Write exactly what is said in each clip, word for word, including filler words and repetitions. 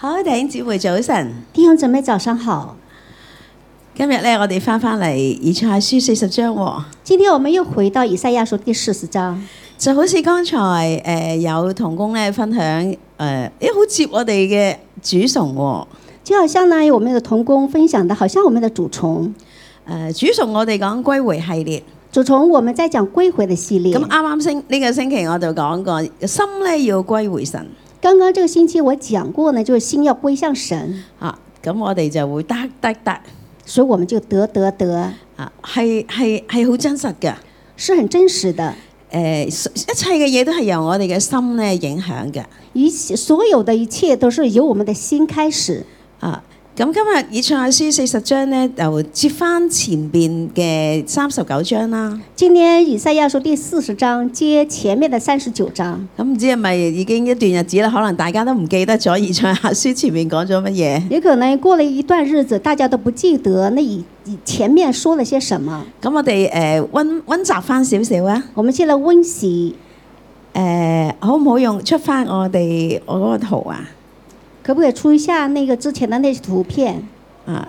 好，弟兄姊妹早晨。 弟兄姊妹早上好。 今日咧，我哋翻翻嚟以賽亞書四十章喎。 今天我們又回到以賽亞書第四十章， 就好似剛才誒、呃、有同工咧分享誒，誒好接我哋嘅主崇喎。 就好像呢，我們的同工分享的，好像我們的主崇。 誒、呃、主崇我哋講歸回系列。 主崇我們在講歸回的系列。 咁啱啱星呢個星期我就講過，心咧要歸回神。 剛剛這個星期我講過呢，就是心要歸向神。 啊，咁我哋就會得得得。 所以我們就得得得啊，係係係好真實嘅， 是很真實的。 誒、呃，一切嘅嘢都係由我哋嘅心咧影響嘅。 一所有的一切都是由我們的心開始。 啊，咁今日以賽亞書四十章咧，就接翻前邊嘅三十九章啦。 今天以賽亞書第四十章接前面的三十九章。 咁唔知係咪已經一段日子啦？可能大家都唔記得咗以賽亞書前面講咗乜嘢。 也可能過了一段日子，大家都不記得那以前面說了些什麼。 咁我哋誒溫溫習翻少少啊。 我們先來溫習。 誒、呃，好唔好用出翻我哋我嗰個圖啊？ 可不可以出一下那個之前的那些圖片啊？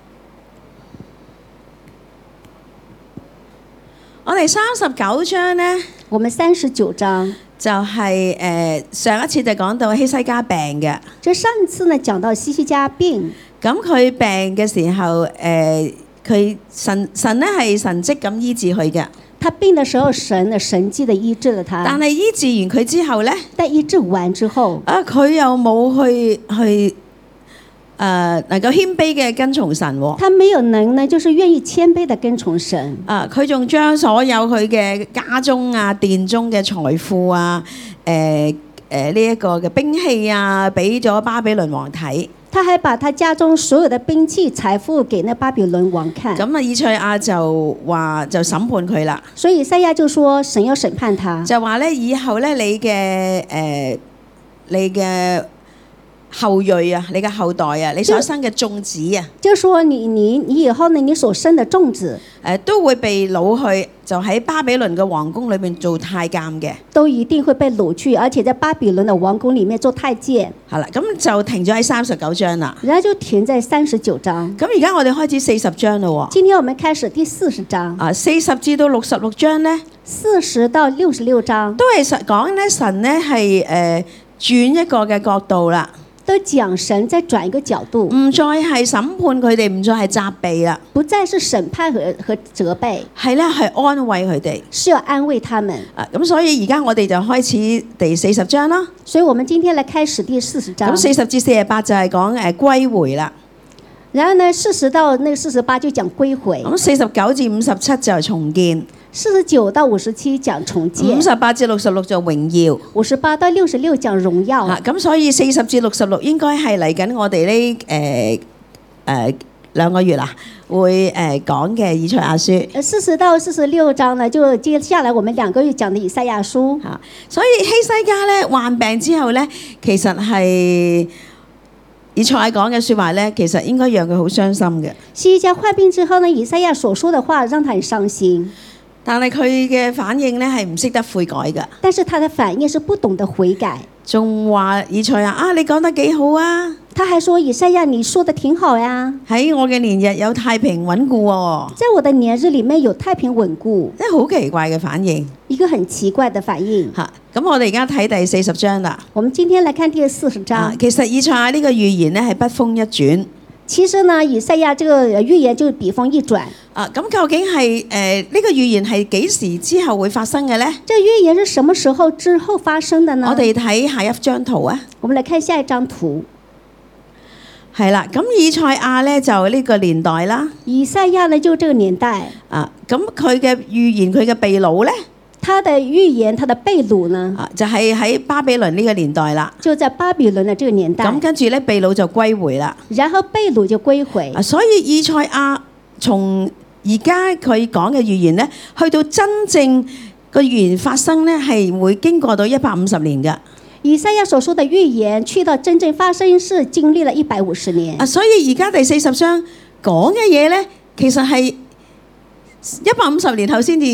我哋三十九章呢， 我們三十九章就係、是、誒、呃、上一次就講到希西家病嘅。 這上次呢講到希西家病， 咁佢病嘅時候，誒、呃、佢神神咧係神蹟咁醫治佢嘅。 他病的時候，神的神蹟的醫治了他。 但係醫治完佢之後咧， 但醫治完之後， 啊佢又冇去去誒、呃、能夠謙卑嘅跟從神喎。 他沒有能呢，就是願意謙卑的跟從神。 啊，佢仲將所有佢嘅家中啊、殿中嘅財富啊、誒誒呢一個嘅兵器啊，俾咗巴比倫王睇。 他還把他家中所有的兵器財富給那巴比倫王看。 咁啊，以賽亞就話就審判佢啦。 所以以賽亞就說神要審判他， 就話咧以後咧你嘅誒、呃、你嘅後裔啊，你嘅後代啊，你所生嘅眾子啊， 就說你你你以後呢，你所生的眾子誒、呃、都會被擄去，就喺巴比倫嘅皇宮裏邊做太監嘅。 都一定會被擄去，而且在巴比倫的王宮裡面做太監。 係啦，咁就停咗喺三十九章啦。 然後就停在三十九章。 咁而家我哋開始四十章咯喎。 今天我們開始第四十章。 啊，四十至到六十六章咧， 四十到六十六章都係實講咧神咧係誒轉一個嘅角度啦。 都講神再轉一個角度， 唔再係審判佢哋，唔再係責備啦， 不再是審判和和責備， 係咧係安慰佢哋， 是要安慰他們。 啊，咁所以而家我哋就開始第四十章啦。 所以我們今天來開始第四十章。 咁四十至四十八就係講誒歸回啦。 然後呢，四十到那個四十八就講歸回。 咁四十九至五十七就係重建。 四十九到五十七講重建。 五十八至六十六就榮耀。 五十八到六十六講榮耀。 啊，咁所以四十至六十六應該係嚟緊我哋呢誒誒兩個月啦，會誒講嘅以賽亞書。 四十到四十六章呢，就接下來我們兩個月講的以賽亞書。 嚇，所以希西家咧患病之後咧，其實係以賽亞講嘅説話咧，其實應該讓佢好傷心嘅。 希西家患病之後呢，以賽亞所說的話讓他很傷心。 但係佢嘅反應咧係唔識得悔改㗎。 但是他的反應是不懂得悔改。 仲話以賽亞啊，你講得幾好啊！ 他還說以賽亞，你說得挺好呀。 喺我嘅年日有太平穩固喎。 在我的年日裡面有太平穩固。 真係好奇怪嘅反應。 一個很奇怪的反應。 嚇，咁我哋而家睇第四十章啦。 我們今天來看第四十章。 啊，其實以賽亞呢個預言咧係筆鋒一轉。 其實呢，以賽亞這個預言就是筆鋒一轉。 啊，咁究竟係誒呢個預言係幾時之後會發生嘅呢？ 這個預言是什麼時候之後發生的呢？ 我哋睇下一張圖啊。 我們來看下一張圖。 係啦，咁以賽亞咧就呢個年代啦。 以賽亞呢就這個年代。 啊，咁佢嘅預言佢嘅被擄咧？ 他的預言，他的被擄呢？ 啊，就係喺巴比倫呢個年代啦。 就在巴比倫的這個年代。 咁跟住咧，被擄就歸回啦。 然後被擄就歸回。 啊，所以以賽亞從而家佢講嘅預言咧，去到真正個預言發生咧，係會經過到一百五十年㗎。 以賽亞所說的預言，去到真正發生是經歷了一百五十年。 啊，所以而家第四十章講嘅嘢咧，其實係一百五十年後先至誒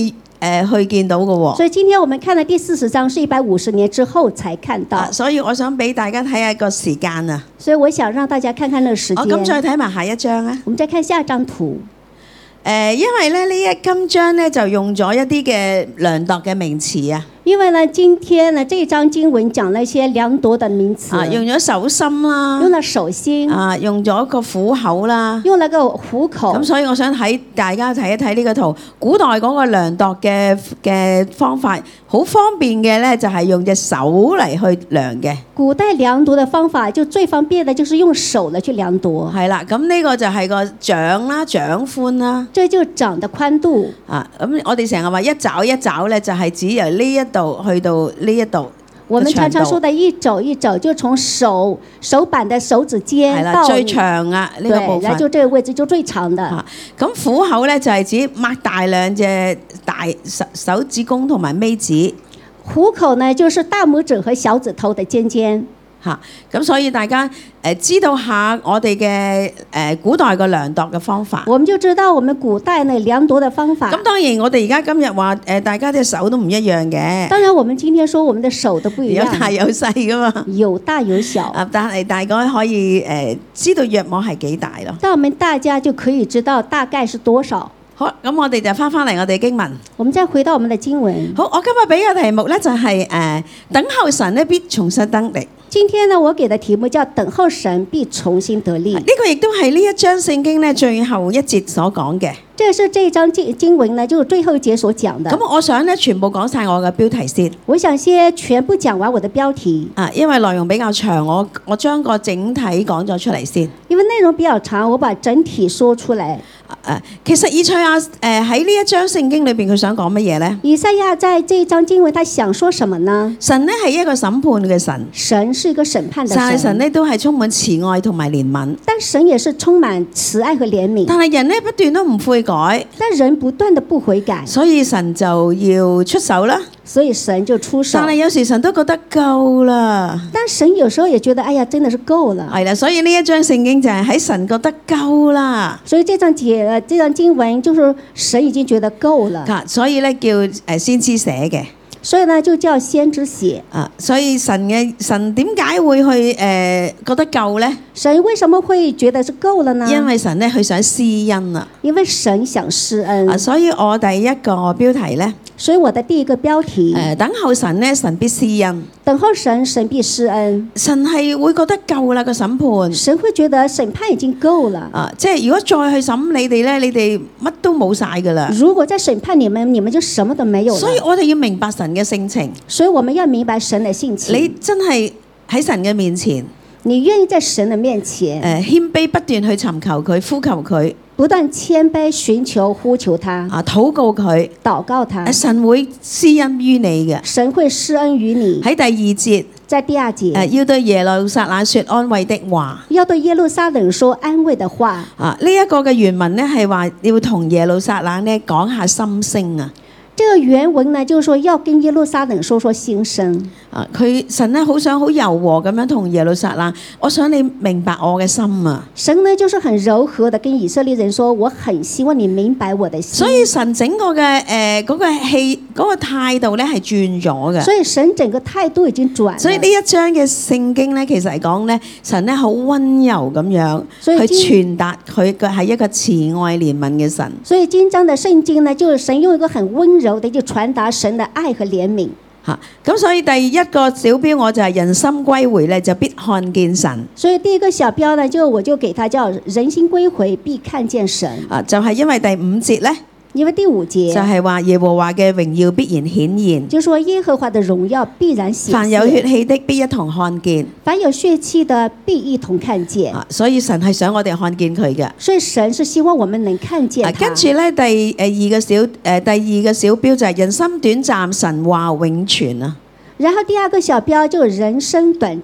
誒去見到嘅喎。 所以今天我們看的第四十章是一百五十年之後才看到。 啊，所以我想俾大家睇下個時間啊。 所以我想讓大家看看那個時我間。 咁再睇埋下一章啊。 我們再看下一張圖。 誒，因為咧呢一今章咧就用咗一啲嘅量度嘅名詞啊。 因為呢，今天呢這一章經文講了一些量度的名詞， 啊，用咗手心啦， 用了手心， 啊，用咗個虎口啦， 用了個虎口。 咁所以我想睇大家睇一睇呢個圖，古代嗰個量度嘅嘅方法，好方便嘅咧，就係用隻手嚟去量嘅。 古代量度的方法就最方便的，就是用手嚟去量度。 係啦，咁呢個就係個掌啦，掌寬啦。 這就掌的寬度。 啊，咁我哋成日話一爪一爪咧，就係指由呢一度去到呢一度。 我們常常說的一肘一肘，就從手手板的手指尖到最長啊呢個部分， 然後就這個位置就最長的。 咁、啊、虎口咧就係指擘大兩隻大手手指公同埋尾指。 虎口呢，就是大拇指和小指頭的尖尖。 嚇，咁所以大家誒知道下我哋嘅誒古代個量度嘅方法。 我們就知道我們古代呢量度的方法。 咁當然我哋而家今日話誒大家隻手都唔一樣嘅。 當然我們今天說我們的手都不一樣。 有大有細噶嘛。 有大有小。 啊，但係大概可以誒知道約莫係幾大咯。 但我們大家就可以知道大概是多少。 好，咁我哋就翻返嚟我哋經文。 我們再回到我們的經文。 好，我今日俾嘅題目咧就係、是、誒、呃、等候神咧必重新得力。 今天呢，我給的題目叫等候神必重新得力。呢、 這個亦都係呢一章聖經咧最後一節所講嘅。 這是這一章經經文呢，就是最後一節所講的。 咁我想咧全部講晒我嘅標題先。 我想先全部講完我的標題。 啊，因為內容比較長，我我將個整體講咗出嚟先。 因為內容比較長，我把整體說出來。 誒、啊，其實以賽亞誒喺呢一章聖經裏邊，佢想講乜嘢咧？ 以賽亞在這一章經文，他想說什麼呢？ 神咧係一個審判嘅神。 神是一個審判的神。 但係神咧都係充滿慈愛同埋憐憫。 但神也是充滿慈愛和憐憫。 但係人咧不斷都唔悔改。 但人不斷的不悔改。 所以神就要出手啦。 所以神就出手。 但係有時神都覺得夠啦。 但神有時候也覺得，哎呀，真的是夠了。 係啦，所以呢一章聖經就係喺神覺得夠啦。 所以這章節，這章經文就是神已經覺得夠了。 所以咧叫誒先知寫嘅。 所以呢就叫先知寫。 啊，所以神嘅神點解會去誒、呃、覺得夠咧？ 神為什麼會覺得是夠了呢？ 因為神咧佢想施恩啊。 因為神想施恩。 啊，所以我第一個標題咧。 所以我的第一個標題，誒、 呃，等候神咧，神必施恩。 等候神，神必施恩。 神係會覺得夠啦個審判。 神會覺得審判已經夠了。 啊，即係如果再去審你哋咧，你哋乜都冇晒噶啦。 如果再審判你們，你們就什麼都沒有了。 所以我哋要明白神嘅性情。 所以我們要明白神嘅性情。 你真係喺神嘅面前， 你願意在神嘅面前，誒、 呃，謙卑不斷去尋求佢，呼求佢。 不斷謙卑尋求呼求他啊，禱告佢， 禱告他， 神會施恩於你嘅。 神會施恩於你。 喺第二節， 在第二節， 誒，要對耶路撒冷說安慰的話， 要對耶路撒冷說安慰的話。 啊，呢、這、一個嘅原文呢係話要同耶路撒冷呢講下心聲啊。 這個原文呢，就是說要跟耶路撒冷說說心聲。 啊，佢神呢好想好柔和咁樣同耶路撒冷，我想你明白我嘅心啊。 神呢就是很柔和的跟以色列人說，我很希望你明白我的心。 所以神整個嘅誒嗰個氣嗰、嗰個態度咧係轉咗嘅。 所以神整個態度已經轉了。 所以呢一章嘅聖經咧，其實係講咧神咧好溫柔咁樣去傳達佢嘅係一個慈愛憐憫嘅神。 所以今章的聖經呢，就是神用一個很溫柔的就傳達神的愛和憐憫。 嚇，咁所以第一個小標我就係人心歸回咧，就必看見神。 所以第一個小標呢，就我就給他叫人心歸回必看見神。啊， 就係因為第五節咧。 因為第五節就係話耶和華嘅榮耀必然顯現， 就說耶和華的榮耀必然顯現。 凡有血氣的必一同看見， 凡有血氣的必一同看見。 啊，所以神係想我哋看見佢嘅。 所以神是希望我們能看見他。 啊，跟住咧第誒二個小誒、呃、第二個小標就係人心短暫，神話永存啊。 然後第二個小標就人生短暫。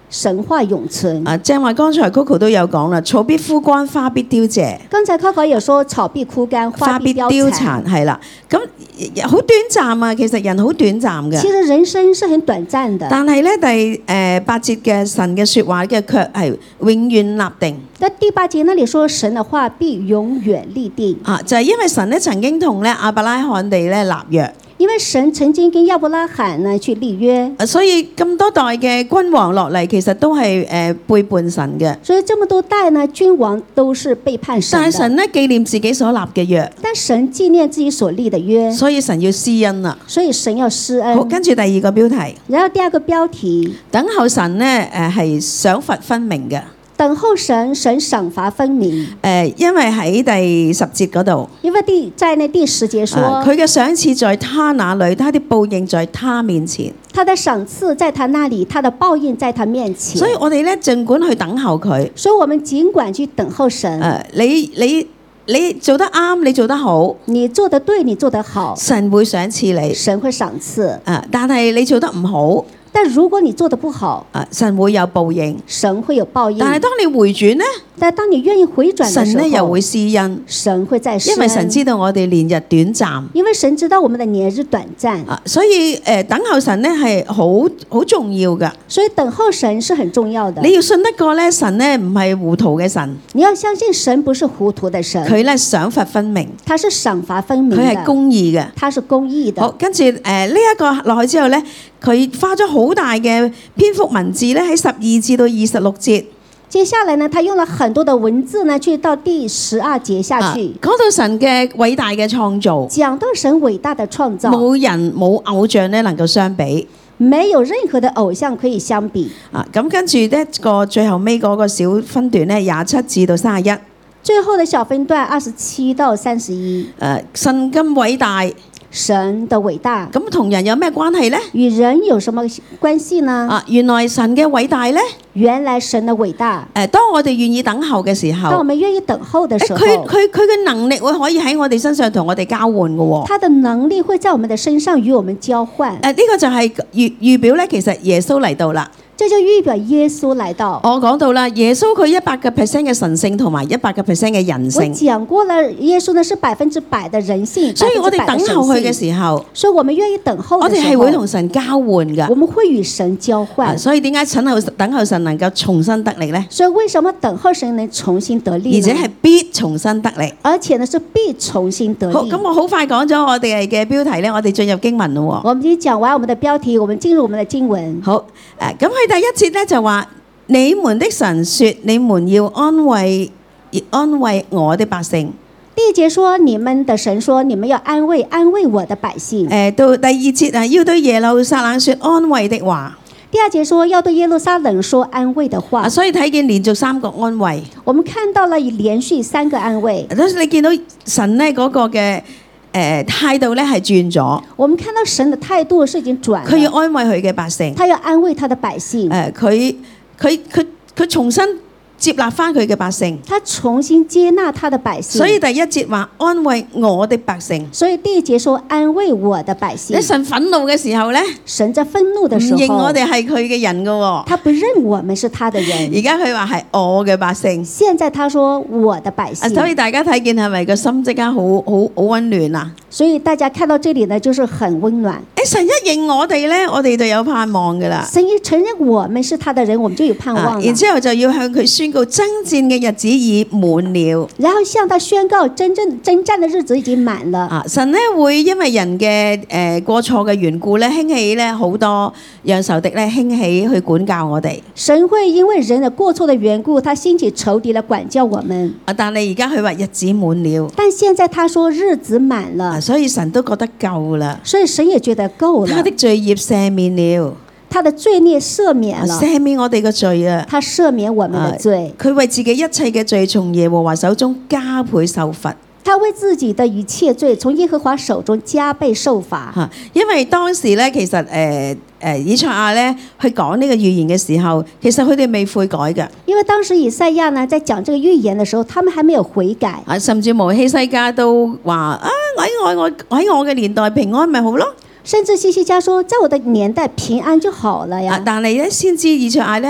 神話永存。 啊，正話剛才 Coco 都有講啦，草必枯乾，花必凋謝， 剛才 Coco 也說草必枯乾，花必凋凋殘。 殘，係啦。咁好短暫啊，其實人好短暫嘅。 其實人生是很短暫的， 但係咧第誒八節嘅神嘅説話嘅卻係永遠立定。 但第八節那裡說神的話必永遠立定啊，就係、是、因為神咧曾經同咧亞伯拉罕地咧立約。 因為神曾經跟亞伯拉罕呢去立約， 所以咁多代嘅君王落嚟，其實都係誒背叛神嘅。 所以這麼多代呢，君王都是背叛神的。 但係神咧紀念自己所立嘅約， 但神紀念自己所立的約， 所以神要施恩啦。 所以神要施恩。 好，跟住第二個標題， 然後第二個標題， 等候神咧誒係賞罰分明嘅。 等候神，神賞罰分明。 誒，因為喺第十節嗰度， 因為第在那第十節說， 佢嘅賞賜在他那裡，他的報應在他面前。 他的賞賜在他那裡，他的報應在他面前。 所以我哋咧儘管去等候佢。 所以我們儘管去等候神。 誒，你你你做得啱，你做得好， 你做得對，你做得好， 神會賞賜你。 神會賞賜。 誒，但係你做得唔好。 但如果你做得不好， 啊，神會有報應， 神會有報應。 但係當你回轉呢， 但當你願意回轉嘅時候， 神呢又會施恩， 神會再施恩， 因為神知道我哋年日短暫， 因為神知道我們的年日短暫， 啊，所以誒、呃、等候神呢係好好重要噶， 所以等候神是很重要的。 你要信得過咧，神呢唔係糊塗嘅神， 你要相信神不是糊塗的神， 佢咧賞罰分明， 他是賞罰分明， 佢係公義嘅， 他是公義的。 好，跟住誒呢一個落去之後咧，佢花咗好大嘅篇幅文字咧喺十二至到二十六節。 接下來呢，他用了很多的文字呢，去到第十二節下去， 講、啊、到神嘅偉大嘅創造， 講到神偉大的創造， 冇人冇偶像咧能夠相比， 沒有任何的偶像可以相比。 啊，咁跟住呢個最後尾嗰個小分段咧，廿七至到三十一， 最後的小分段二十七到三十一， 誒，神咁偉大。 神的偉大， 咁同人有咩關係呢？ 與人有什麼關係呢？ 啊，原來神嘅偉大呢， 原來神的偉大。 誒，當我哋願意等候嘅時候， 當我們願意等候的時候， 佢佢佢嘅能力會可以喺我哋身上同我哋交換嘅喎。 他的能力會在我們的身上與我們交換。 誒，呢個就係預預表咧，其實耶穌嚟到啦。 這就預表耶穌來到。 我講到啦，耶穌佢一百個 percent 嘅神性同埋一百個 percent 嘅人性。 我講過了，耶穌呢是百分之百的人性， 所以我哋等候佢嘅時候， 所以我們願意等候。 我哋係會同神交換㗎。 我們會與神交換。 所以點解等候等候神能夠重新得力呢？ 所以為什麼等候神能重新得力？ 而且係必重新得力。 而且呢是必重新得力。 好，咁我好快講咗我哋嘅標題咧，我哋進入經文咯。 我們已經講完我們的標題，我們進入我們的經文。 好，誒，咁佢第一節咧就話。你們的神說：你們要安慰安慰我的百姓。 第一節說：你們的神說：你們要安慰安慰我的百姓。 誒，到第二節啊，要對耶路撒冷說安慰的話。 第二節說要對耶路撒冷說安慰的話。 所以睇見連續三個安慰。 我們看到了連續三個安慰。 你見到神呢嗰個嘅誒態度咧係轉咗。 我們看到神的態度是已經轉。 佢要安慰佢嘅百姓。 他要安慰他的百姓。 誒，佢。佢佢佢重新接納翻佢嘅百姓， 他重新接納他的百姓。 所以第一節話安慰我的百姓， 所以第一節說安慰我的百姓。 神憤怒嘅時候咧， 神在憤怒的時候， 唔認我哋係佢嘅人噶喎， 他不認我們是他的人。 而家佢話係我嘅百姓， 現在他說我的百姓。 所以大家睇見係咪個心即刻好好好溫暖啊？ 所以大家看到這裡呢，就是很溫暖。 誒，神一認我哋咧，我哋就有盼望噶啦。 神一承認我們是他的人，我們就有盼望了。 然之後就要向佢宣告爭戰嘅日子已滿了。 然後向他宣告真正征戰的日子已經滿了。 啊，神咧會因為人嘅誒、呃、過錯嘅緣故咧，興起咧好多讓仇敵咧興起去管教我哋。 神會因為人的過錯的緣故，他興起仇敵來管教我們。 啊，但係而家佢話日子滿了。 但現在他說日子滿了。 啊，所以神都覺得夠啦。 所以神也覺得夠了。 他的罪孽赦免了。 他的罪孽赦免了。 赦免我哋嘅罪啊。 他赦免我們的罪。 佢為自己一切嘅罪從耶和華手中加倍受罰。 他為自己的一切罪從耶和華手中加倍受罰。 嚇，因為當時咧，其實誒誒以賽亞咧去講呢個預言嘅時候，其實佢哋未悔改嘅。 因為當時以賽亞呢在講這個預言嘅時候，他們還沒有悔改。 啊，甚至無希西家都話啊，我喺我我喺我嘅年代平安咪好咯。 甚至希西家說，在我的年代平安就好了呀。 啊、但係咧，先知以賽亞咧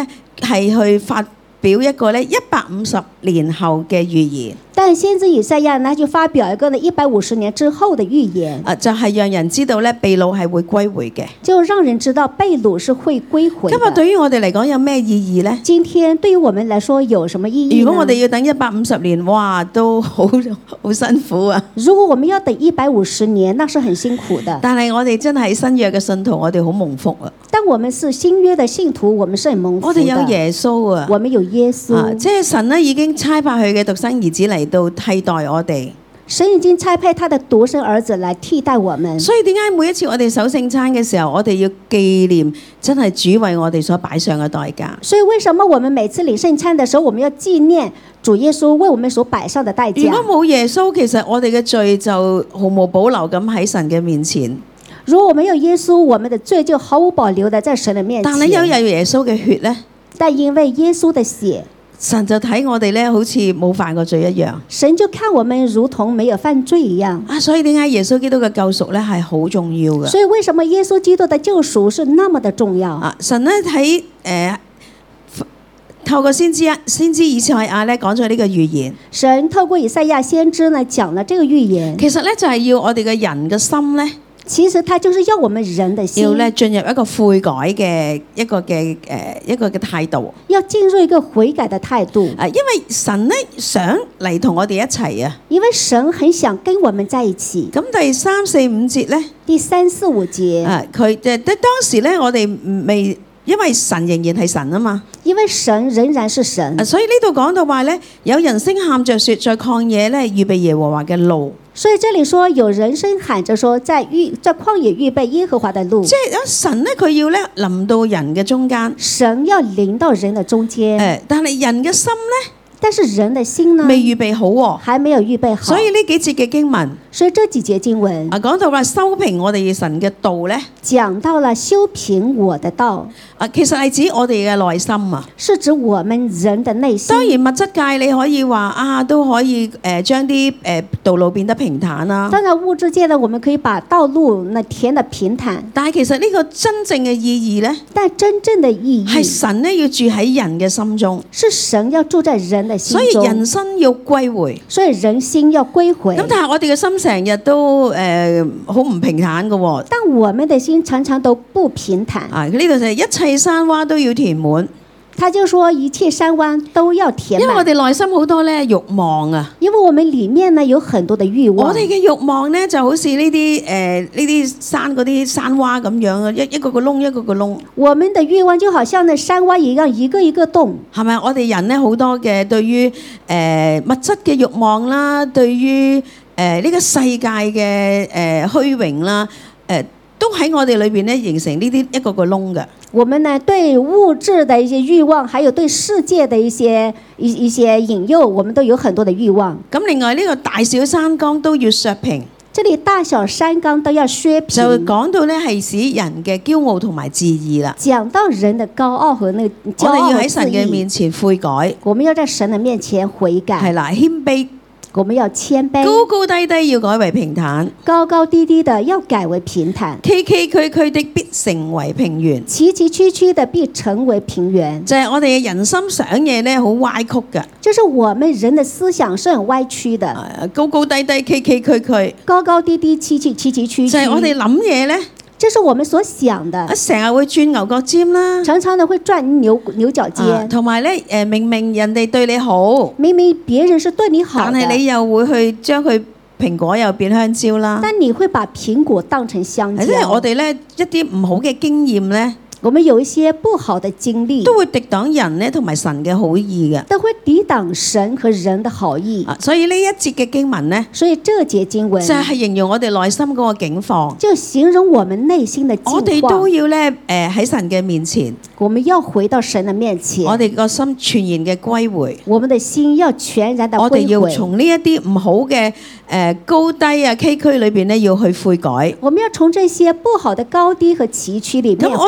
係去發表一個咧一百五十年後嘅預言。 但先知以賽亞呢就發表一個呢一百五十年之後的預言， 啊，就係、是、讓人知道咧被擄係會歸回嘅。 就讓人知道被擄是會歸回的。 今日對於我哋嚟講有咩意義呢？ 今天對於我們來說有什麼意義呢？ 如果我哋要等一百五十年，哇，都好好辛苦啊！ 如果我們要等一百五十年，那是很辛苦的。 但係我哋真係新約嘅信徒，我哋好蒙福啊！ 但我們是新約的信徒，我們是很蒙福的。 我哋有耶穌啊！ 我們有耶穌， 啊、即係神咧已經差派佢嘅獨生兒子嚟到替代我哋。 神已經差派他的獨生兒子來替代我們。 所以點解每一次我哋守聖餐嘅時候，我哋要紀念真係主為我哋所擺上嘅代價？ 所以為什麼我們每次領聖餐的時候，我們要紀念主耶穌為我們所擺上的代價？ 如果冇耶穌，其實我哋嘅罪就毫無保留咁喺神嘅面前。 如果我們有耶穌，我們的罪就毫無保留的在神的面前。 但係因為有耶穌嘅血呢， 但因為耶穌的血， 神就睇我哋咧，好似冇犯過罪一樣。 神就看我們如同沒有犯罪一樣。 啊，所以點解耶穌基督嘅救贖咧係好重要嘅？ 所以為什麼耶穌基督的救贖是那麼的重要？ 啊，神咧喺誒透過先知先知以賽亞咧講咗呢個預言。 神透過以賽亞先知呢講了這個預言。 其實咧就係要我哋嘅人嘅心咧。 其實他就是要我們人的心要咧進入一個悔改嘅一個嘅誒、呃、一個嘅態度， 要進入一個悔改的態度。 啊，因為神咧想嚟同我哋一齊啊， 因為神很想跟我們在一起。 咁第三四五節咧， 第三四五節， 啊，佢誒即當時咧，我哋未，因為神仍然係神啊嘛， 因為神仍然是神， 啊，所以呢度講到話咧，有人聲喊着說，在曠野咧預備耶和華嘅路。 所以這裡說有人聲喊着說，在預在曠野預備耶和華的路。 即係神咧，佢要咧臨到人嘅中間。 神要臨到人的中間。 誒，但係人嘅心咧， 但是人的心呢， 未預備好喎， 還沒有預備好。 所以呢幾節嘅經文， 所以這幾節經文啊，講到話修平我哋神嘅道咧， 講到了修平我的道。 啊，其實係指我哋嘅內心啊， 是指我們人的內心。 當然物質界你可以話啊，都可以誒將啲誒道路變得平坦啦。 當然物質界呢，我們可以把道路那填得平坦。 但係其實呢個真正嘅意義咧， 但真正的意義係神咧要住喺人嘅心中， 是神要住在人的心中。 所以人心要歸回， 所以人心要歸回。 咁但係我哋嘅心成日都誒好唔平坦嘅喎。 但我們的心常常都不平坦。 啊，呢度就係一切山窪都要填滿。 他就說一切山灣都要填滿。 因為我哋內心好多咧慾望啊。 因為我們裡面呢有很多的慾望。 我哋嘅慾望咧就好似呢啲誒呢啲山嗰啲山窪咁樣啊，一一個個窿一個個窿。 我們的慾望就好像那山窪一樣，一個一個洞。係咪？ 我哋人咧好多嘅對於誒、呃、物質嘅慾望啦，對於誒呢個世界嘅誒虛榮啦，誒、呃、都喺我哋裏邊咧形成呢啲一個個窿嘅。 我們呢對物質的一些慾望，還有對世界的一些一一些引誘，我們都有很多的慾望。 咁另外呢個大小山崗都要削平。 這裡大小山崗都要削平。 就講到咧係使人嘅驕傲同埋自義啦。 講到人的高傲和那個驕傲和自義。 我哋要喺神嘅面前悔改。 我們要在神的面前悔改。 係啦，謙卑。 我們要謙卑， 高高低低要改為平坦， 高高低低的要改為平坦， 崎崎嶇嶇的必成為平原， 崎崎嶇嶇的必成為平原。 就係我哋嘅人心想嘢咧，好歪曲嘅。 就是我們人的思想是很歪曲的， 高高低低崎崎嶇嶇， 高高低低崎崎崎崎嶇嶇。 就係我哋諗嘢咧。 這是我們所想的， 成日會轉牛角尖啦， 常常的會轉牛牛角尖， 同埋咧誒，明明人哋對你好， 明明別人是對你好， 但係你又會去將佢蘋果又變香蕉啦。 但你會把蘋果當成香蕉。 即係我哋咧一啲唔好嘅經驗咧。 我們有一些不好的經歷， 都會敵擋人咧同埋神嘅好意嘅， 都會抵擋神和人的好意。 啊，所以呢一節嘅經文咧， 所以這節經文就係形容我哋內心嗰個境況， 就形容我們內心的境況。 我哋都要咧誒喺神嘅面前， 我們要回到神的面前， 我哋個心全然嘅歸回， 我們的心要全然的歸回。 我哋要從呢一啲唔好嘅誒高低啊崎嶇裏邊咧要去悔改。 我們要從這些不好的高低和崎嶇裡面悔改。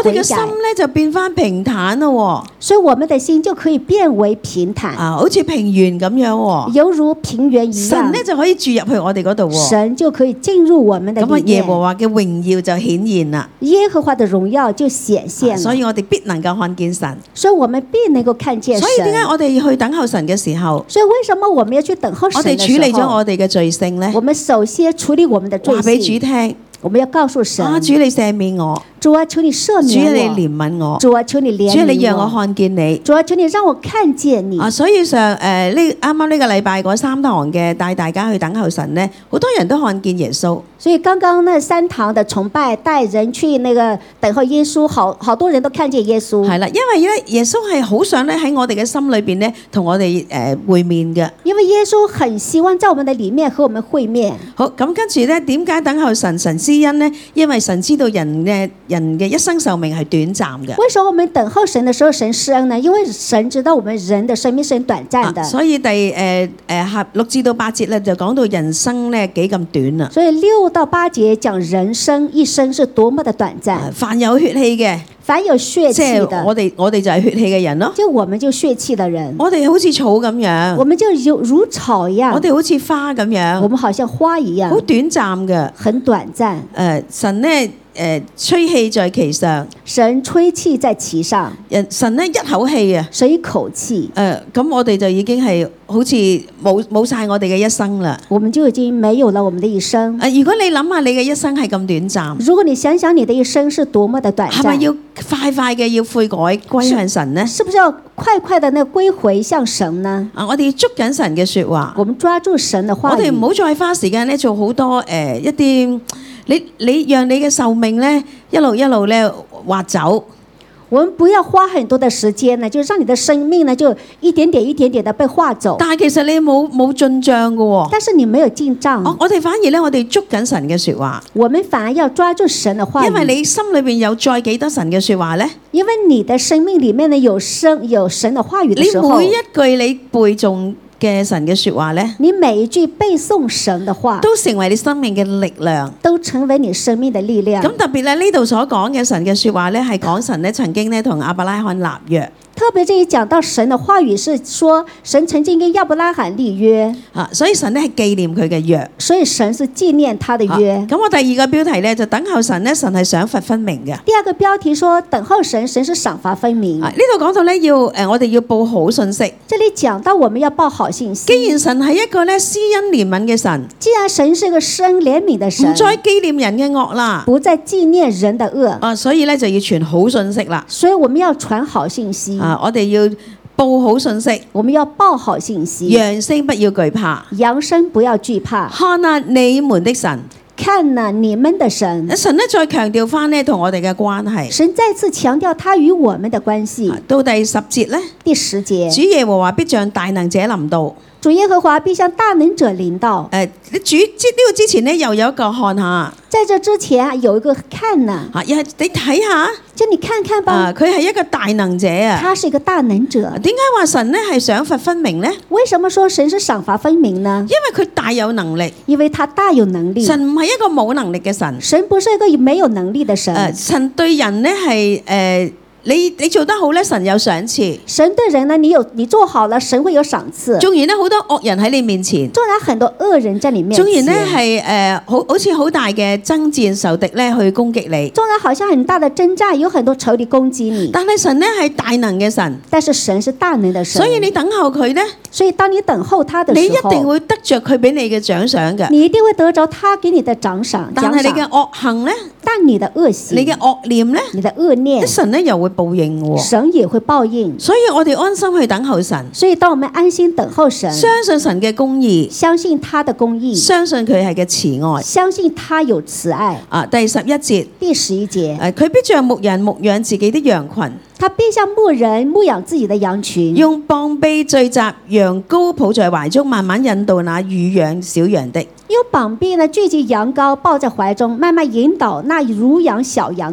咧就變翻平坦咯所以我們的心就可以變為平喎， 坦， 啊，好似平原咁樣喎。 猶如平原一神咧樣。 就可以住入去我哋嗰度喎。 神就可以進入我們的咁啊， 裡面， 耶和華嘅榮耀就顯現啦。 耶和華的榮耀就顯現了。 所以我哋必能夠看見神。 所以我們必能夠看見神。 所以點解我哋去等候神嘅時候， 所以為什麼我們要去等候神我哋的時候？ 處理咗我哋嘅罪性咧？ 我們首先處理我們的罪話俾主性， 聽， 我們要告訴神： 啊，主你赦免我， 主啊，求你赦主啊免我， 你憐憫我， 主啊，求你憐主啊你憫讓我看見你。 主啊，求你讓我看見你。 啊，所以上誒呢啱啱呢個禮拜嗰三堂嘅帶大家去等候神咧，好多人都看見耶穌。 所以剛剛那三堂的崇拜帶人去那個等候耶穌，好好多人都看見耶穌。 係啦，因為咧耶穌係好想咧喺我哋嘅心裏邊咧同我哋誒會面嘅。 因為耶穌很希望在我們的裡面和我們會面。 好，咁跟住咧，點解等候神神施恩呢？因為神知道人嘅人嘅一生壽命係短暫嘅。 為什麼我們等候神的時候神施恩呢？因為神知道我們人的生命是很短暫的。 啊所以第誒誒合六至到八節咧就講到人生咧幾咁短啊。 所以六到八節講人生一生是多麼的短暫。 啊凡有血氣嘅， 凡有血即係氣的， 我哋我哋就係血氣嘅人咯。 就我們就血氣的人， 我哋好似草咁樣， 我們就有如草一樣， 我哋好似花咁我樣， 們好像花一樣， 好短暫嘅。 很短暫。 誒神咧誒吹氣在其上， 神吹氣在其上， 人神咧一口氣啊！ 神一口氣， 誒咁我哋就已經係好似冇冇曬我哋嘅一生啦。 我們就已經沒有了我們的一生。 誒如果你諗下你嘅一生係咁短暫， 如果你想想你的一生是多麼的短暫， 係咪要快快嘅要悔改歸向神呢？ 是不是要快快的那歸回向神呢？ 啊，我哋要捉緊神嘅説話， 我們抓住神的話我哋唔語， 好再花時間咧做好多誒、呃、一啲你你讓你嘅壽命咧一路一路咧滑走。 我們不要花很多的時間呢，就讓你的生命呢就一點點一點點的被劃走。 但係其實你冇冇進帳嘅喎。 但是你沒有進帳， 我我哋反而咧，我哋捉緊神嘅説話， 我們反而要抓住神的話語。 因為你心裏邊有載幾多神嘅説話咧？ 因為你的生命裡面呢有生有神的話語的時候， 你每一句你背誦嘅神嘅説話咧， 你每一句背誦神的話， 都成為你生命嘅力量。 都成為你生命的力量。 咁特別咧，呢度所講嘅神嘅説話咧，係講神咧曾經咧同亞伯拉罕立約特別這裡講到神的話語，是說神曾經跟亞伯拉罕立約， 啊，所以神咧係紀念佢嘅約。 所以神是紀念他的約。 咁、我第二個標題咧就等候神咧，神係賞罰分明嘅。 第二個標題說等候神，神是賞罰分明。 啊，呢度講到咧要誒，我哋要報好信息。 這裡講到我們要報好信息。 既然神係一個咧施恩憐憫嘅神， 既然神是個施恩憐憫的神， 唔再紀念人嘅惡啦， 不再紀念人的惡， 啊，所以咧就要傳好信息啦。 所以我們要傳好信息。 啊，我哋要報好信息， 我們要報好信息， 揚聲不要懼怕。 揚聲不要懼怕。 看啊，你們的神， 看啊，你們的神。 神咧再強調翻咧同我哋嘅關係。 神再次強調他與我們的關係。 啊到第十節咧， 第十節， 主耶和華必像大能者臨到。 主耶和華必向大能者臨到。 誒，你主之呢個之前咧又有一個看下， 在這之前啊，有一個看呢， 啊，又係你睇下， 就你看看吧， 啊，佢係一個大能者啊。 他是一個大能者。 點解話神咧係賞罰分明咧？ 為什麼說神是賞罰分明呢？ 因為佢大有能力， 因為他大有能力。 神唔係一個冇能力嘅神。 神不是一個沒有能力的神。 誒，神對人咧係誒，你你做得好咧，神有賞賜。 神對人呢，你有你做好了，神會有賞賜。 縱然咧好多惡人喺你面前， 縱然很多惡人在你面前， 縱然咧係誒好好似好大嘅爭戰仇敵咧去攻擊你， 縱然好像很大的征戰，有很多仇敵攻擊你， 但係神咧係大能嘅神， 但是神是大能的神， 所以你等候佢咧， 所以當你等候他的你時候， 一定會得着佢俾你嘅獎賞嘅。 你一定會得着他給你的獎賞。 但係你嘅獎賞惡行咧， 但你的惡行， 你嘅惡念咧， 你的惡念， 神咧又會報應喎。 神也會報應。 所以我哋安心去等候神， 所以當我們安心等候神， 相信神嘅公義， 相信他的公義， 相信佢係嘅慈愛。 相信他有慈愛。 啊，第十一節， 第十一節， 誒，佢必像牧人牧養自己的羊群， 他必像牧人牧養自己的羊群， 用膀臂聚集羊羔抱在懷中，慢慢引導那乳養小羊的。 用膀臂呢聚集羊羔抱在懷中，慢慢引導那乳養小羊的。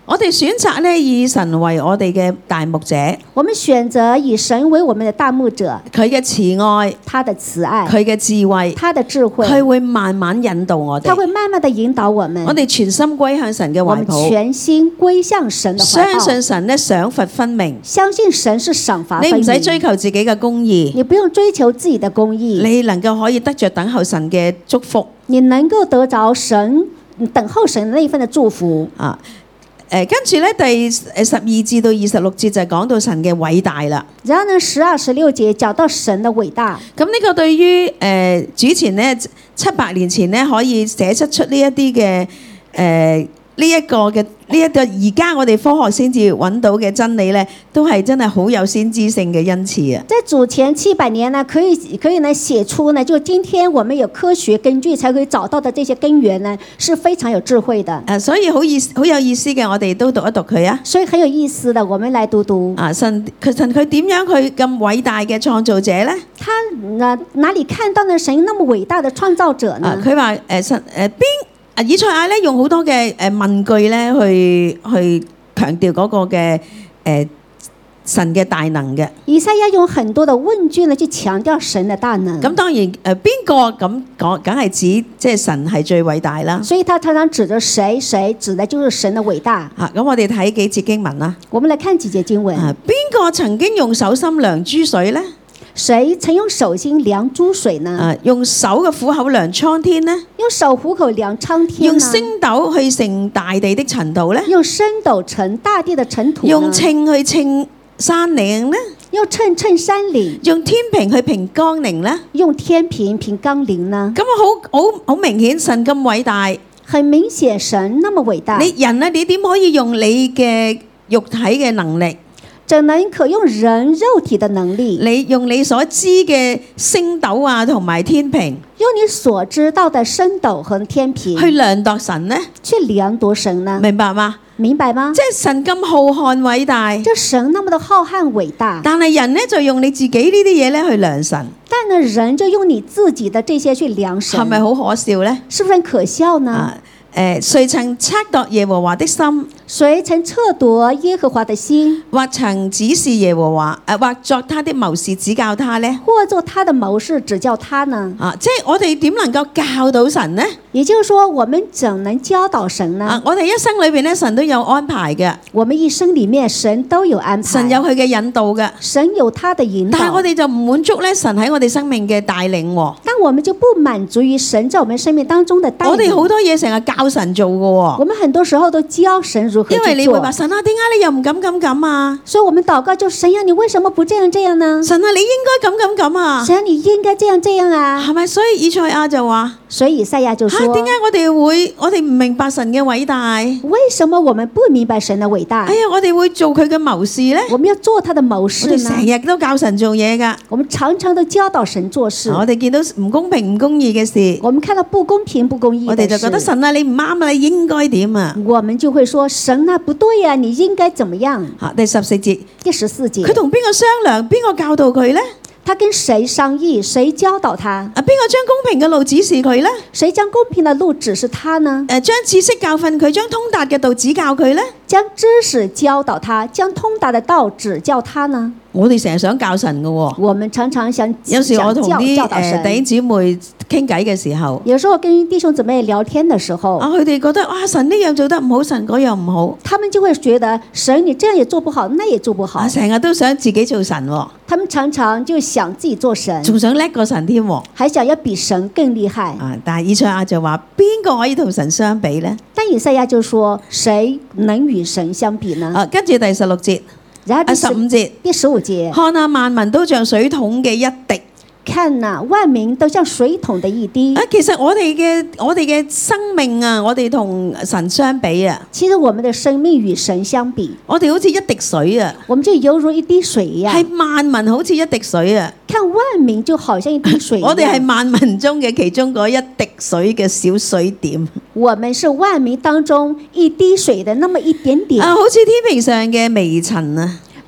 我哋選擇咧以神為我哋嘅大牧者， 我們選擇以神為我們的大牧者， 佢嘅慈愛， 他的慈愛， 佢嘅智慧， 他的智慧， 佢會慢慢引導我哋。 他會慢慢的引導我們。 我哋全心歸向神嘅我們懷抱， 全心歸向神的懷相抱， 信神咧賞罰分明。 相信神是賞罰分明。 你唔使追求自己嘅公義， 你不用追求自己的公義， 你能夠可以得着等候神嘅祝福你能夠得着神等候神那一份的祝福。 啊！誒，跟住咧第誒十二至到二十六節就係講到神嘅偉大啦。 然後呢，十二十六節講到神的偉大。 咁呢個對於誒、呃、主前咧七百年前咧可以寫出出呢一啲嘅誒呢一個嘅呢一個而家我哋科學先至揾到嘅真理咧，都係真係好有先知性嘅恩賜啊！ 在主前七百年呢，可以可以呢寫出呢，就今天我們有科學根據才可以找到的這些根源呢，是非常有智慧的。 誒、啊，所以好意好有意思嘅，我哋都讀一讀佢啊！ 所以很有意思的，我們來讀讀。 啊，神佢神佢點樣佢咁偉大嘅創造者咧？ 他哪哪裡看到呢神那麼偉大的創造者呢？ 啊，佢話誒神誒邊啊以賽亞咧用好多嘅誒問句咧去去強調嗰個嘅誒、呃、神嘅大能嘅。 以賽亞用很多的問句呢去強調神的大能。 咁當然誒邊個咁講，梗係指即係神係最偉大啦。 所以他常常指着誰，誰指的就是神的偉大。 啊，咁我哋睇幾節經文啦。 我們來看幾節經文。 啊，邊個曾經用手心量諸水咧？ 誰曾用手心量諸水呢？ 啊，用手嘅虎口量蒼天呢？ 用手虎口量蒼天呢？ 用星斗去盛大地的塵土咧？ 用升斗盛大地的塵土呢？ 用秤去稱山嶺咧？ 用秤稱山嶺？ 用天平去平岡陵咧？ 用天平平岡陵呢？ 咁啊，好好好明顯，神咁偉大， 很明顯神那麼偉大。 你人咧，你點可以用你嘅肉體嘅能力？ 怎能可用人肉體的能力？ 你用你所知嘅星斗啊，同埋天平， 用你所知道的升斗和天平去量度神呢？ 去量度神呢？ 明白嗎？ 明白嗎？ 即係神咁浩瀚偉大， 這神那麼的浩瀚偉大， 但係人呢就用你自己呢啲嘢咧去量神， 但呢人就用你自己的這些去量神， 係咪好可笑呢？ 是不是很可笑呢？ 啊，誒，誰曾測度耶和華的心？ 誰曾測度耶和華的心？ 或曾指示耶和華，誒、或作他的謀士指教他呢？ 或做他的謀士指教他呢？ 啊，即係我哋點能夠教到神呢？ 也就是說，我們怎能教導神呢？ 啊，我哋一生裏邊咧，神都有安排嘅， 我們一生裡面神都有安排， 神有佢嘅引導嘅， 神有他的引導。 但係我哋就唔滿足咧，神喺我哋生命嘅帶領喎。 但我們就不滿足於神在我們生命當中的帶領。 我哋好多嘢成日教神做嘅喎， 我們很多時候都教神如何去做。 因為你會話神啊，點解你又唔敢咁咁啊？ 所以我們禱告就神呀，你為什麼不這樣這樣呢？ 神啊，你應該咁咁咁啊？ 神呀，你應該這樣這樣啊？ 係咪？所以以賽亞就話： 所以以賽亞就說： 嚇，點解我哋會我哋唔明白神嘅偉大？ 為什麼我們不明白神的偉大？ 哎呀，我哋會做佢嘅謀士咧？ 我們要做他的謀我士哋成呢？ 日都教神做嘢㗎。 我們常常都教導神做事。 我哋見到唔公平、唔公義嘅事， 我們看到不公平、不公義我哋就的事， 覺得神啊，你唔啱啊，你應該點啊？ 我們就會說神啊，不對呀，你應該怎麼樣？ 嚇，第十四節， 第十四節， 佢同邊個商量？邊個教導佢咧？ 他跟誰商議？誰教導他？ 啊，邊個將公平嘅路指示佢咧？ 誰將公平的路指示他呢？ 誒，將知識教訓佢，將通達嘅道指教佢咧？ 將知識教導他，將通達的道指教他呢？ 我哋成日想教神嘅喎， 我們常常想有時我同想教啲教導神誒弟兄姊妹傾偈嘅時候， 有時候跟弟兄姊妹聊天的時候， 啊，佢哋覺得哇，神呢樣做得唔好，神嗰樣唔好， 他們就會覺得神你這樣也做不好，那也做不好啊，。成日都想自己做神喎， 他們常常就想自己做神， 仲想叻過神添喎。 還想要比神更厲害。 啊，但係以賽亞就話邊個可以同神相比咧？ 但以賽亞就說：誰能與神相比呢？ 啊，跟住第十六節，啊然後第十十五節， 第十五節， 看啊，萬民都像水桶嘅一滴。 看呐、萬民都像水桶的一滴。 啊，其實我哋嘅我哋嘅生命啊，我哋同神相比啊， 其實我們的生命與神相比， 我哋好似一滴水啊， 我們就猶如一滴水一樣。 係萬民好似一滴水啊。 看萬民就好像一滴水一樣。 我哋係萬民中嘅其中嗰一滴水嘅小水點。 我們是萬民當中一滴水的那麼一點點， 啊，好似天平上嘅微塵啊。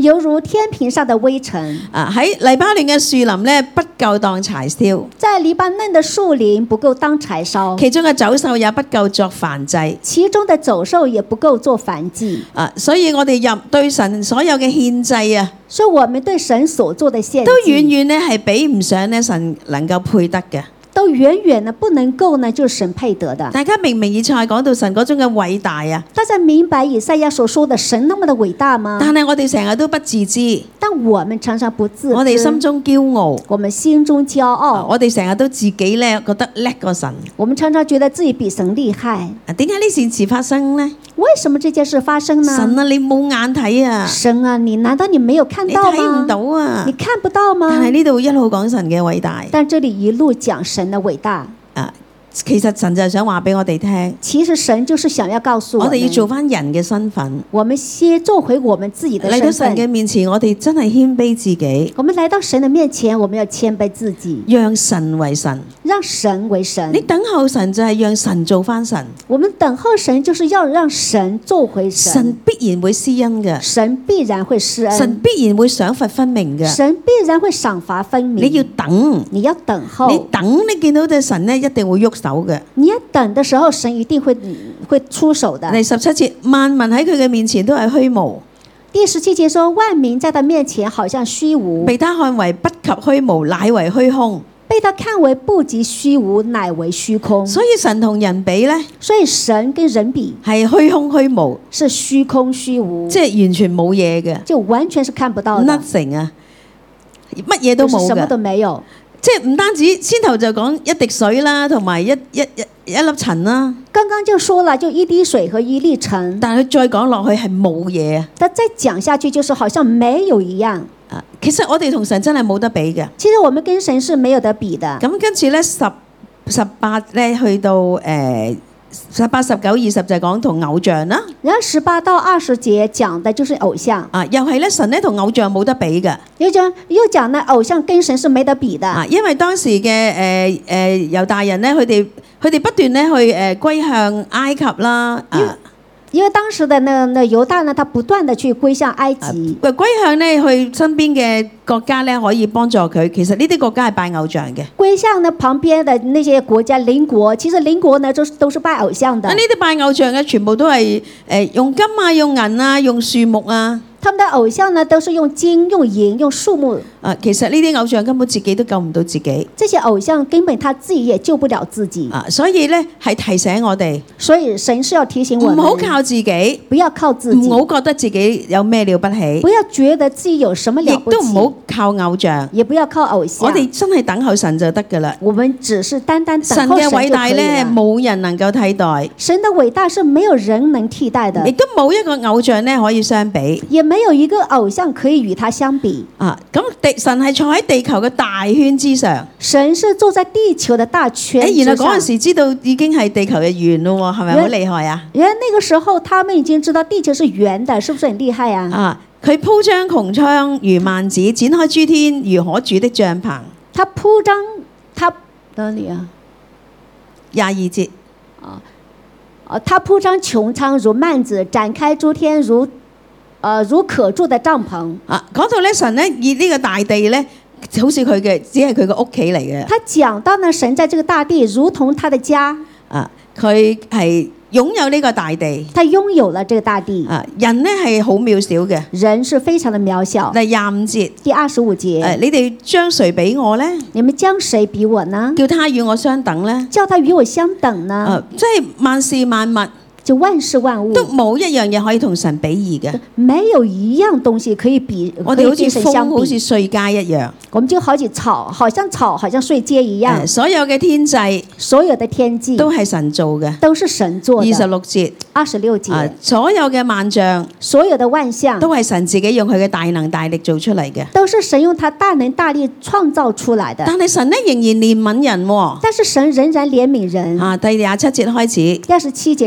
猶如天平上的微塵。 啊，喺黎巴嫩嘅樹林咧，不夠當柴燒， 在黎巴嫩的樹林不夠當柴燒， 其中嘅走獸也不夠作燔祭。 其中的走獸也不夠做燔祭。 啊，所以我哋入對神所有嘅獻祭啊， 所以我們對神所做的獻都遠祭， 遠咧係比唔上咧神能夠配得嘅。 都遠遠的不能夠呢，就是神配得的。 大家明唔明以賽講到神嗰種嘅偉大啊？ 大家明白以賽亞所說的神那麼的偉大嗎？ 但係我哋成日都不自知， 但我們常常不自知， 我哋心中驕傲， 我們心中驕傲， 我哋成日都自己咧覺得叻過神。 我們常常覺得自己比神厲害。 啊，點解呢件事發生呢？ 為什麼這件事發生呢？ 神啊，你冇眼睇啊！ 神啊，你難道你沒有看你到嗎？ 睇唔到啊！ 你看不到嗎？ 但係呢度一路講神嘅偉大。 但這裡一路講神的偉大。 啊，其實神就係想話俾我哋聽， 其實神就是想要告訴我們， 我哋要做翻人嘅身份， 我們先做回我們自己的身份。 嚟到神嘅面前，我哋真係謙卑自己。 我們來到神的面前，我們要謙卑自己， 讓神為神， 讓神為神。 你等候神就係讓神做翻神。 我們等候神，就是要讓神做回神。 神必然會施恩嘅， 神必然會施恩， 神必然會賞罰分明嘅。 神必然會賞罰分明。 你要等， 你要等候， 你等你見到隻神咧，一定會喐手嘅。 你要等的時候，神一定會會出手的。 第十七節，萬民喺佢嘅面前都係虛無。 第十七節說，萬民在他面前好像虛無， 被他看為不及虛無，乃為虛空。 被他看為不及虛無，乃為虛空。 所以神同人比呢， 所以神跟人比係虛空虛無， 是虛空虛無， 即係完全冇嘢嘅， 就完全是看不到的 nothing 啊，乜嘢都冇就是什麼都嘅。 沒有。 即係唔單止先頭就講一滴水啦，同埋一一一一粒塵啦， 剛剛就說了，就一滴水和一粒塵。 但係佢再講落去係冇嘢啊！ 但再講下去，就是好像沒有一樣。 啊，其實我哋同神真係冇得比嘅。 其實我們跟神是沒有得比的。 咁跟住咧，十十八咧去到誒十八、十九、二十就係講同偶像啦。 然後十八到二十節講的就是偶像。 啊，又係咧神咧同偶像冇得比嘅。 又講又講呢，偶像跟神是沒得比的。 啊，因為當時嘅誒誒猶大人咧，佢哋佢哋不斷咧去誒歸向埃及啦。啊。 因為當時的那那猶大呢，他不斷的去歸向埃及， 誒歸向咧去身邊嘅國家咧可以幫助佢。其實呢啲國家係拜偶像嘅。 歸向呢旁邊的那些國家鄰國，其實鄰國呢都都是拜偶像的。 啊，呢啲拜偶像嘅全部都係誒用金啊、用銀啊、用樹木啊。 他們的偶像呢，都是用金、用銀、用樹木。 啊，其實呢啲偶像根本自己都救唔到自己。 這些偶像根本他自己也救不了自己。 啊，所以咧係提醒我哋， 所以神是要提醒我們， 唔好靠自己， 不要靠自己， 唔好覺得自己有咩了不起， 不要覺得自己有什麼了不起， 亦都唔好靠偶像， 也不要靠偶像。 我哋真係等候神就得㗎啦。 我們只是單單等神嘅候神就可以了。 偉大咧，冇人能夠替代。 神的偉大是沒有人能替代的， 亦都冇一個偶像咧可以相比。 也沒有一個偶像可以與他相比。 啊，咁地神係坐喺地球嘅大圈之上。 神是坐在地球的大圈之誒， 上。 原來嗰陣時知道已經係地球嘅圓咯喎，係咪好厲害啊？ 原來那個時候他們已經知道地球是圓的，是不是很厲害啊？ 啊，佢鋪張穹蒼如幔子，展開諸天如可住的帳篷。 他鋪張，他哪裡啊？ 廿二節。 啊，他鋪張穹蒼如幔子，展開諸天如，呃，如可住的帳篷。 啊，講到咧神咧以呢個大地咧，好似佢嘅，只係佢個屋企嚟嘅。 他講到呢，神在這個大地如同他的家。 啊，佢係擁有呢個大地。 他擁有了這個大地。 啊，人咧係好渺小嘅。 人是非常的渺小。 第廿五節。 第二十五節。 誒，你哋將誰比我咧？ 你們將誰比我呢？ 叫他與我相等咧？ 叫他與我相等呢？ 啊，即係萬事萬物。 就萬事萬物都冇一樣嘢可以同神比擬嘅， 沒有一樣東西可以比。 我哋好似風，好似碎秸一樣。 我們就好似草，好像草，好像碎秸一樣。 所有嘅天際， 所有的天際都係神做嘅， 都是神做的。 二十六節， 二十六節， 所有嘅萬象， 所有的萬象， 都係神自己用佢嘅大能大力做出嚟嘅， 都是神用他大能大力創造出來的。 但係神呢仍然憐憫人喎， 但是神仍然憐憫人。 啊，第廿七節開始， 第二十七節開始。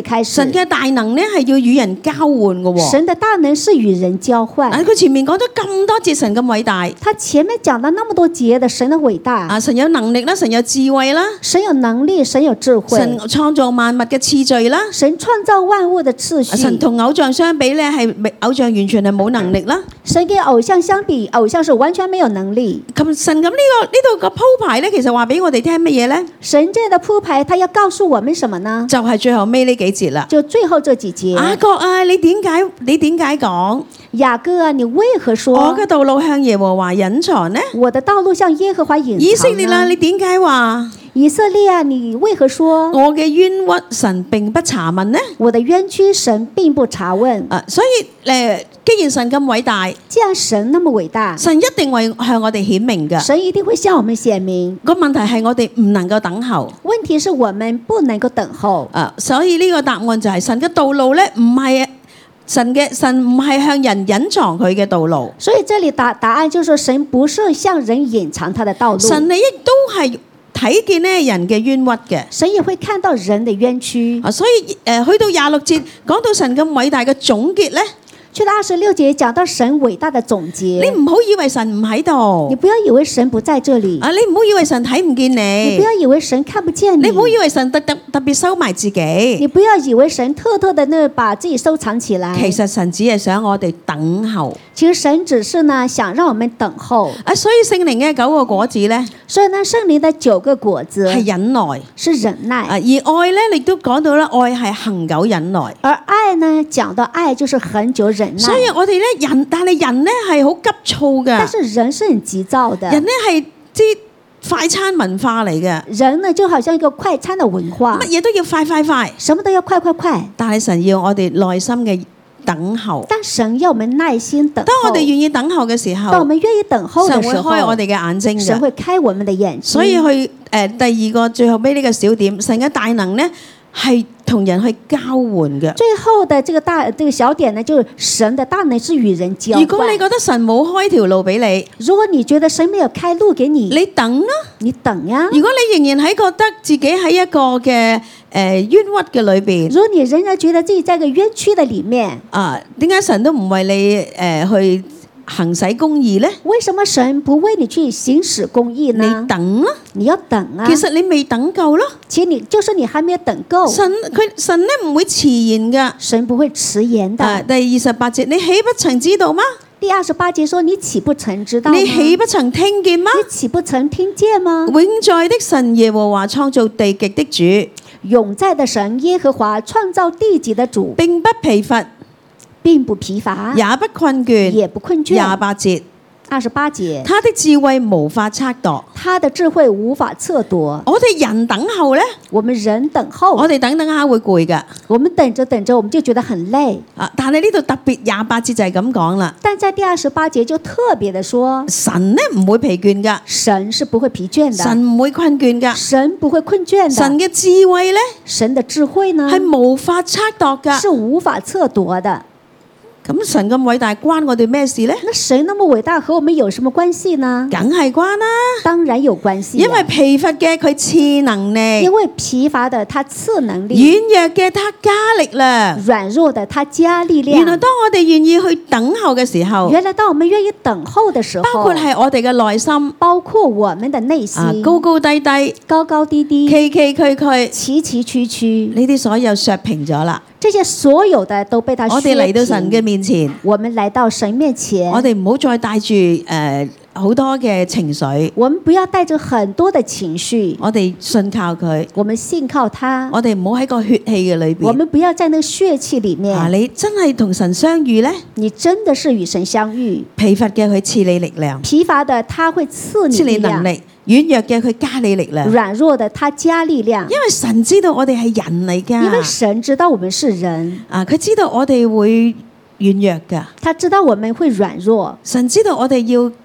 神嘅大能咧係要與人交換嘅喎。 神的大能是與人交換。 啊，佢前面講咗咁多節神咁偉大， 他前面講到那麼多節的神的偉大， 啊，神有能力啦，神有智慧啦， 神有能力，神有智慧， 神創造萬物嘅次序啦， 神創造萬物的次序。 神同偶像相比咧，係偶像完全係冇能力啦。 神跟偶像相比，偶像是完全沒有能力。 咁神咁呢個呢度個鋪排咧，其實話俾我哋聽乜嘢咧？ 神這的鋪排，他要告訴我們什麼呢？ 就係最後尾呢幾節啦。 就最後這幾節。 雅各啊，你點解你點解講？ 雅各啊，你為何說我嘅道路向耶和華隱藏呢？ 我的道路向耶和華隱藏呢？ 以色列啊，你點解話？ 以色列啊，你為何說我嘅冤屈神並不查問呢？ 我的冤屈神並不查問。 啊，所以誒，既然神咁偉大， 既然神那麼偉大， 神一定會向我哋顯明嘅。 神一定會向我們顯明。 個問題係我哋唔能夠等候。 問題是我們不能夠等候。 啊，所以呢個答案就係神嘅道路咧，唔係神嘅神唔係向人隱藏佢嘅道路。 所以這裡答答案就是神不是向人隱藏他的道路。 神你亦都係睇見咧人嘅冤屈嘅， 神也會看到人的冤屈。 啊，所以誒、呃、去到廿六節講到神咁偉大嘅總結咧， 去到二十六節講到神偉大的總結。 你唔好以為神唔喺度， 你不要以為神不在這裡。 啊，你唔好以為神睇唔見你， 你不要以為神看不見你。 你唔好以為神特特特別收埋自己， 你不要以為神特特的呢把自己收藏起來。 其實神只係想我哋等候。 其實神只是呢想讓我們等候。 啊，所以聖靈嘅九個果子咧， 所以呢聖靈的九個果子係忍耐， 是忍耐。 啊，而愛咧，你都講到啦，愛係恒久忍耐。 而愛呢，講到愛就是恒久忍耐。 所以我哋咧人，但係人咧係好急躁嘅。 但是人是很急躁的。 人咧係啲快餐文化嚟嘅。 人呢就好像一個快餐的文化， 乜嘢都要快快快， 什麼都要快快快。 但係神要我哋耐心嘅等候。 但神要我們耐心等候。 當我哋願意等候嘅時候， 當我們願意等候的時候， 神會開我哋嘅眼睛嘅。 神會開我們的眼睛。 所以去誒、呃、第二個最後尾呢個小點，神嘅大能咧係同人去交換嘅。 最後的這個大這個小點呢，就是神的大能是與人交換。 如果你覺得神冇開條路俾你， 如果你覺得神沒有開路給你， 你等啊， 你等呀。 如果你仍然喺覺得自己喺一個嘅誒、呃、冤屈嘅裏邊， 如果你仍然覺得自己在一個冤屈的裡面， 啊，點解神都唔為你誒、呃、去行使公義咧？ 為什麼神不為你去行使公義呢？ 你等啊， 你要等啊。 其實你未等夠咯。 其實你就是你還沒有等夠。 神佢神咧唔會遲延噶。 神不會遲延的。 啊，第二十八節，你豈不曾知道嗎？ 第二十八節說：你豈不曾知道嗎？ 你豈不曾聽見嗎？ 你豈不曾聽見嗎？ 永在的神耶和華創造地極的主， 永在的神耶和華創造地極的主， 並不疲乏， 並不疲乏， 也不困倦， 也不困倦。 廿八節， 二十八節， 他的智慧無法測度， 他的智慧無法測度。 我哋人等候呢， 我們人等候， 我哋等等下會攰噶。 我們等着等着，我們就覺得很累。 啊，但係呢度特別廿八節就係咁講啦。 但在第二十八節就特別的說， 神呢唔會疲倦噶， 神是不會疲倦的， 神唔會困倦噶， 神不會困倦的。 神嘅智慧呢， 神的智慧呢係無法測度噶， 是無法測度的。 咁神咁偉大關我哋咩事呢？ 那神那麼偉大和我們有什麼關係呢？ 梗係關啦， 當然有關係。 因為疲乏嘅佢賜能力， 因為疲乏的他賜能力， 軟弱嘅他加力量， 軟弱的他加力量。 原來當我哋願意去等候嘅時候， 原來當我們願意等候的時候， 包括係我哋嘅內心， 包括我們的內心， 啊，高高低低， 高高低低， 崎崎嶇嶇， 崎崎嶇嶇， 呢啲所有削平咗啦。 這些所有的都被他削平。 我哋嚟到神嘅面前， 我們來到神面前， 我哋唔好再帶住誒好多嘅情緒， 我們不要帶着很多的情緒， 我哋信靠佢， 我們信靠他， 我哋唔好喺個血氣嘅裏邊。 我們不要在那個血氣裡面。 啊，你真係同神相遇呢？ 你真的是與神相遇。 疲乏嘅佢賜你力量， 疲乏的他會賜你賜你力量， 能力。軟弱嘅佢加你力量， 軟弱的他加力量。 因為神知道我哋係人嚟噶， 因為神知道我們是人， 啊，佢知道我哋會軟弱噶， 他知道我們會軟弱， 神知道我哋要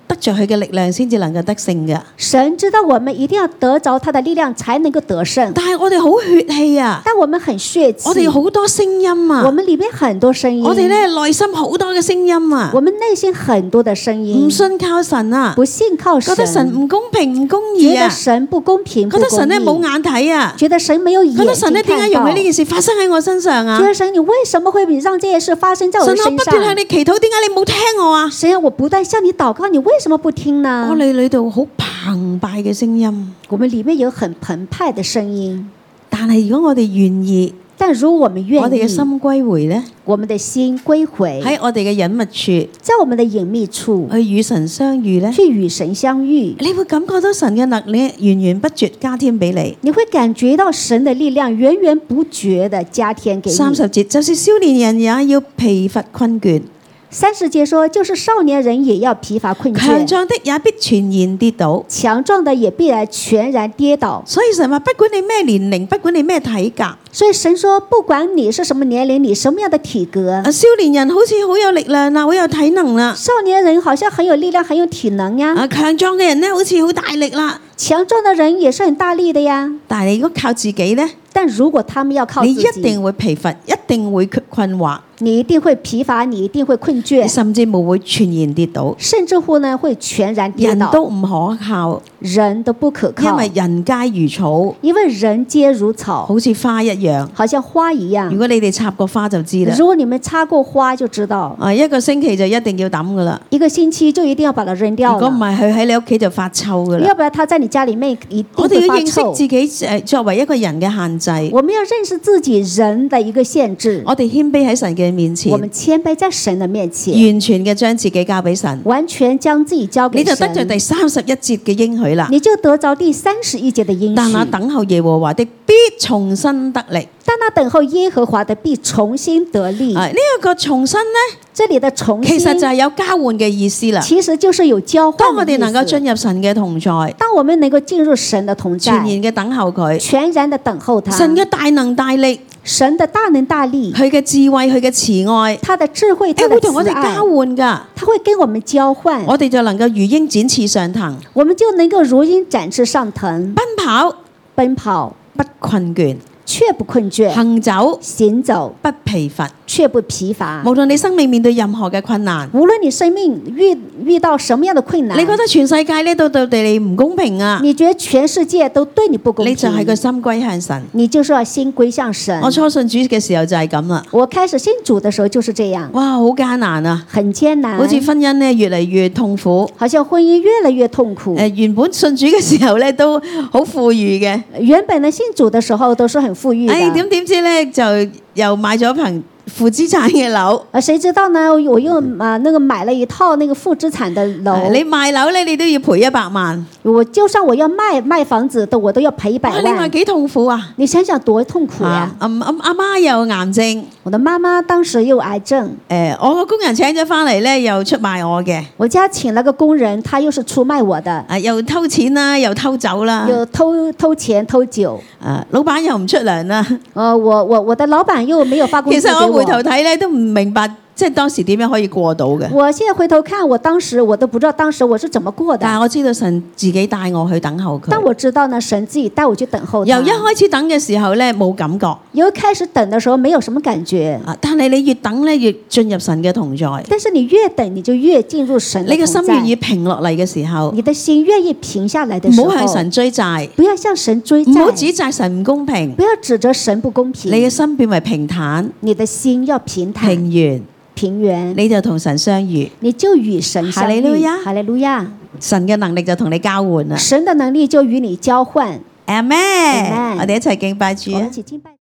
得着佢嘅力量先至能夠得勝嘅。 神知道我們一定要得着他的力量才能夠得勝， 但係我哋好血氣啊， 但我們很血氣， 我哋好多聲音啊， 我們裏面很多聲音， 我哋咧內心好多嘅聲音啊， 我們內心很多的聲音， 唔信靠神啊， 不信靠神， 覺得神唔公平唔公覺得義啊， 神不公平不公義， 覺得神咧冇眼睇啊， 覺得神沒有眼睛覺得神咧點解看到， 容許呢件事發生喺我身上啊覺？得神你為什麼會讓這件事發生在我的身神，我不斷向上？ 你祈禱，點解你冇聽我啊？ 神啊，我不斷向你禱告，你為什麼不聽呢？ 我哋裏度好澎湃嘅聲音， 我們裡面有很澎湃的聲音， 但係如果我哋願意， 但如果我們願我哋嘅意， 心歸回咧， 我們的心歸回， 喺我哋嘅隱密處在我們的隱秘處去與神相遇咧， 去與神相遇， 你會感覺到神嘅能力源源不絕加添俾你。 你會感覺到神的力量源源不絕的加添給你。 三十節，就是少年人也要疲乏困倦， 三十節說，就是少年人也要疲乏困強倦， 壯的也必全然跌倒。 強壯的也必然全然跌倒。 所以神話，不管你咩年齡，不管你咩體格， 所以神說，不管你是什麼年齡，你什麼樣的體格， 啊，少年人好似好有力量啦，好有體能啦。 少年人好像很有力量，很有體能呀。 啊，強壯嘅人咧，好似好大力啦。 強壯的人也是很大力的呀。 但係你如果靠自己咧， 但如果他們要靠自你己， 一定會疲乏，一定會困惑， 你一定會疲乏，你一定會困倦， 甚至乎會全然跌倒。 甚至乎呢會全然跌倒。 人都唔可靠， 人都不可靠， 因為人皆如草， 因為人皆如草， 好似花一樣。 好像花一樣。 如果你哋插過花就知啦。 如果你們插過花就知道， 啊，一個星期就一定要抌噶啦。 一個星期就一定要把它扔掉了。 如果唔係，佢喺你屋企就發臭噶啦。 要不然它在你家裡面一定我哋會發要認識臭。 自己誒，作為一個人嘅限制。 我們要認識自己人的一個限制。 我哋謙卑喺神嘅面前， 我們謙卑在神的面前， 完全嘅將自己交俾神， 完全將自己交給你就神， 得着第三十一節嘅應許啦。 你就得着第三十一節的應許。 但那等候耶和華的必重新得力。 但那等候耶和華的必重新得力。 啊，呢、一個重新呢， 這裡的重新其實就係有交換嘅意思啦。 其實就是有交換的意思。 當我哋能夠進入神嘅同在， 當我們能夠進入神的同在， 全然嘅等候佢， 全然的等候他， 神嘅大能大力， 神的大能大力， 佢嘅智慧，佢嘅慈愛， 他的智慧，他誒的會同我哋慈愛， 交換噶， 他會跟我們交換， 我哋就能夠如鷹展翅上騰， 我們就能夠如鷹展翅上騰， 奔跑奔跑不困倦， 卻不困倦， 行走行走不疲乏。 卻不疲乏。 無論你生命面對任何嘅困難， 無論你生命遇遇到什麼樣的困難， 你覺得全世界咧都對對你唔公平啊？ 你覺得全世界都對你不公平， 你就係個心歸向神。 你就是要心歸向神。 我初信主嘅時候就係咁啦， 我開始信主的時候就是這樣， 哇，好艱難啊！ 很艱難， 好似婚姻咧越嚟越痛苦。 好像婚姻越來越痛苦。 誒，原本信主嘅時候咧都好富裕嘅， 原本呢信主的時候都是很富裕的， 誒點點知咧就又買咗層負資產嘅樓。 啊，誰知道呢？我又啊那個買了一套那個負資產的樓， 誒你賣樓咧，你都要賠一百萬。 我就算我要賣賣房子的，我都要賠一百哇！你話萬。 幾痛苦啊？ 你想想多痛苦呀、 啊！阿阿阿媽有癌症， 我的媽媽當時有癌症， 誒我個工人請咗翻嚟咧，又出賣我嘅， 我家請了個工人，他又是出賣我的， 啊又偷錢啦，又偷酒啦， 又偷偷錢偷酒。 啊老闆又唔出糧啦。 呃，我我我的老闆又沒有發工資其實給我。 我回頭睇咧都唔明白，即係當時點樣可以過到嘅。 我現在回頭看，我當時我都不知道當時我是怎麼過的。 但係我知道神自己帶我去等候但佢。 我知道呢，神自己帶我去等候他。 由一開始等嘅時候咧冇感覺， 由一開始等的時候沒有什麼感覺， 啊但係你越等咧越進入神嘅同在， 但是你越等你就越進入神的你嘅同在。 心願意平落嚟嘅時候， 你的心願意平下來的時候， 唔好向神追債， 不要向神追唔好指債， 責神唔公平， 不要指責神不公平。 你嘅心變為平坦你的心要平坦平原， 平原， 你就同神相遇， 你就與神相遇。 哈利路亞哈利路亞， 神嘅能力就同你交換啦。 神的能力就與你交換。 阿門 Amen 我哋一齊敬拜主啊我們一！起敬拜。